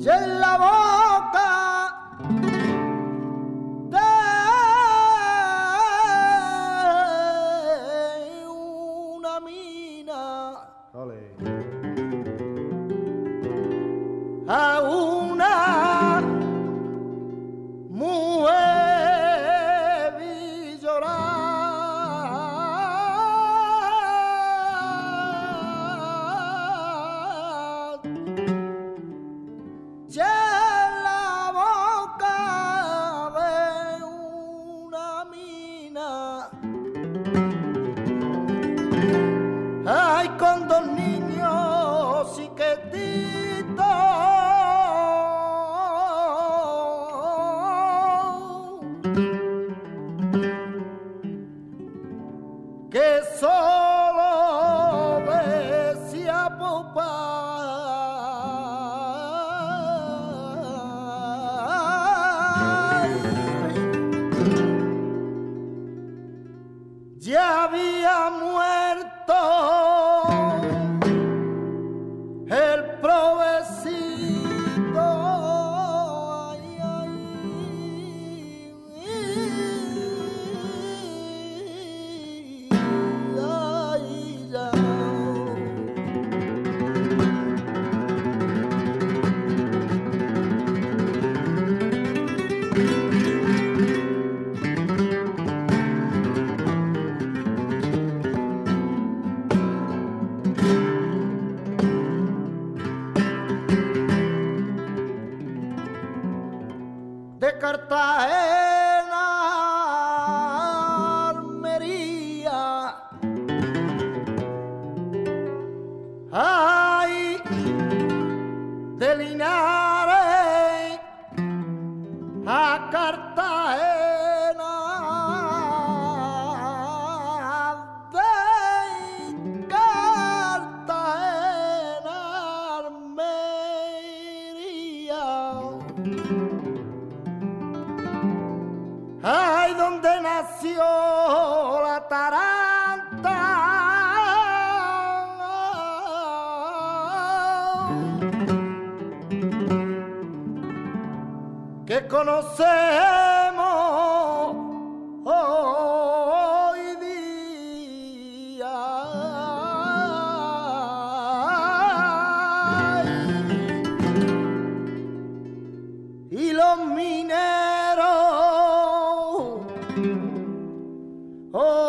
en la boca de una mina a una mujer vi llorar y en la boca de una mina ay con dos niños chiquititos que solo decía papá. Ya había muerto el provecito. Ay, ay, ay, ya. De Cartagena a Almería, ay, de Linares a Cartagena, de Cartagena a Almería. Ay, donde nació la taranta, que conocemos hoy día. Ay, y los mineros oh,